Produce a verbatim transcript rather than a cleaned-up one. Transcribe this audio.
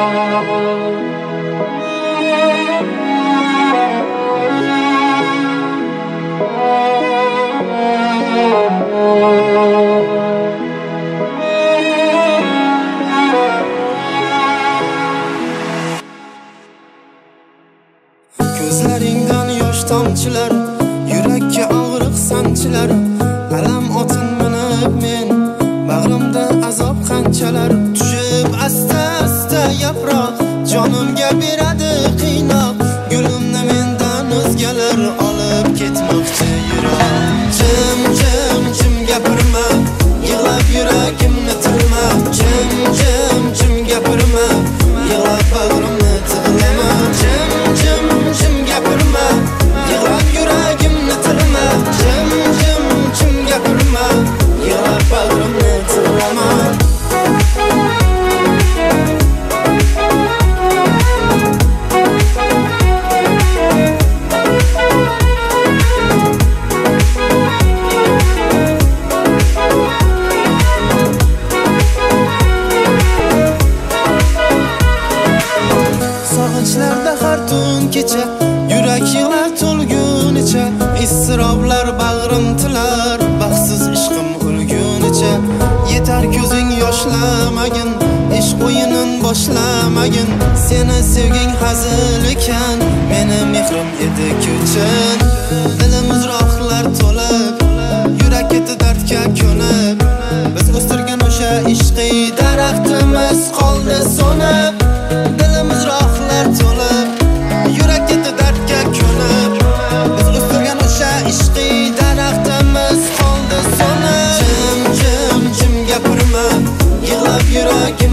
Ko'zlaringdan yosh tomchilar, yurakka og'riq sanchilar. Alam otin minib men, bag'rimda azob qanchalar. Tushib asta-asta yaproq, jonimga beradi qiynoq. Gulimni mendan o'zgalar olib ketmoqchi yurak. Jim jim jim gapirma, yig'lab yuragimni tilma. Jim jim jim gapirma, yig'lab bag'rimni tig'lama. Jim jim jim gapirma, yig'lab yuragimni tilma. Jim jim jim gapirma, yig'lab bag'rimni tig'lama. Sog'inchlarda har tun kecha, yurak yig'lar to'lgunicha. Isroblar bag'rim tilar, baxtsiz ishqim o'lgunicha. Yetar ko'zing yoshlamagin, ishq o'yinin boshlamagin. Seni sevging hazil ekan, meni mehrim edi ko'chin. Dilim uzroqlar to'lib, yurak eti dardga ko'nib. Biz o'stirgan o'sha ishqiy daraxtimiz qoldi so'nib. Dilim uzroqlar to'lib, yurak eti dardga ko'nib. Biz o'stirgan o'sha ishqiy daraxtimiz qoldi so'nib. Jim jim jim gapirma, yig'lab yuragim